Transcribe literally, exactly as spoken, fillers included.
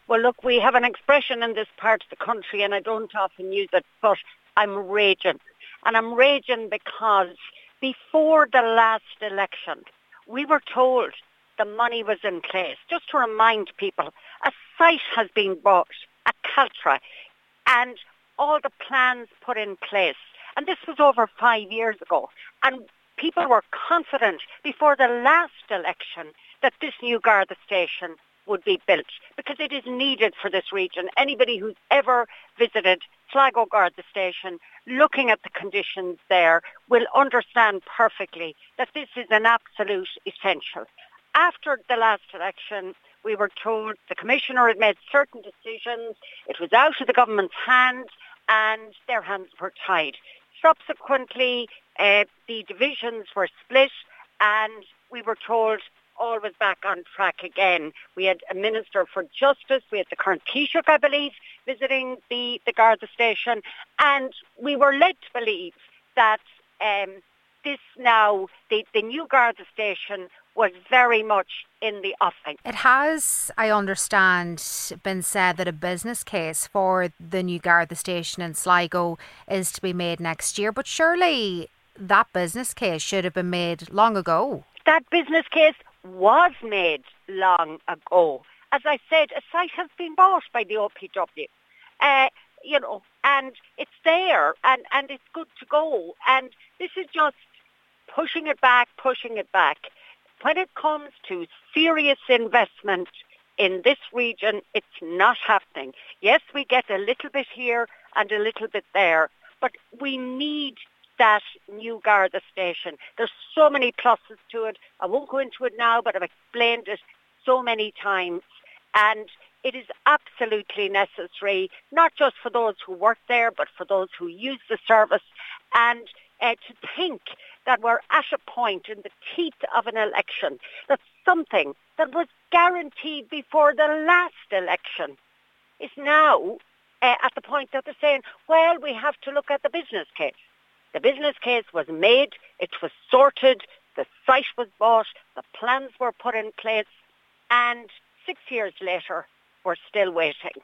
Well, look, we have an expression in this part of the country, and I don't often use it, but I'm raging. And I'm raging because before the last election, we were told the money was in place. Just to remind people, a site has been bought at Caltra and all the plans put in place. And this was over five years ago. And people were confident before the last election that this new Garda station would be built because it is needed for this region. Anybody who's ever visited Sligo Garda station, looking at the conditions there, will understand perfectly that this is an absolute essential. After the last election, we were told the Commissioner had made certain decisions, it was out of the government's hands, and their hands were tied. Subsequently, uh, the divisions were split, and we were told all was back on track again. We had a Minister for Justice, we had the current Taoiseach, I believe, visiting the, the Garda station, and we were led to believe that um, this now, the, the new Garda station was very much in the offing. It has, I understand, been said that a business case for the new Garda station in Sligo is to be made next year, but surely that business case should have been made long ago. That business case was made long ago. As I said, a site has been bought by the O P W, uh, you know, and it's there and, and it's good to go. And this is just pushing it back, pushing it back. When it comes to serious investment in this region, it's not happening. Yes, we get a little bit here and a little bit there, but we need that new Garda station. There's so many pluses to it. I won't go into it now, but I've explained it so many times. And it is absolutely necessary, not just for those who work there, but for those who use the service. And uh, to think that we're at a point in the teeth of an election, that something that was guaranteed before the last election is now uh, at the point that they're saying, well, we have to look at the business case. The business case was made, it was sorted, the site was bought, the plans were put in place, and six years later, we're still waiting.